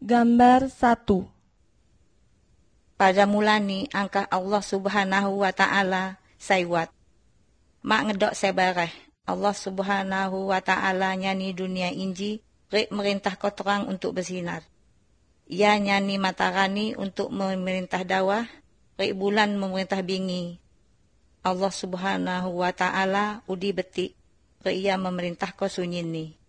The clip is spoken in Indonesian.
Gambar 1. Pada mulani angka Allah subhanahu wa ta'ala saywat. Mak ngedok sebareh. Allah subhanahu wa ta'ala nyani dunia inji, rik merintah kotorang untuk bersinar. Ia nyani matahari untuk memerintah dawah, rik bulan memerintah bingi. Allah subhanahu wa ta'ala udi betik, rik ia memerintah ko sunyini.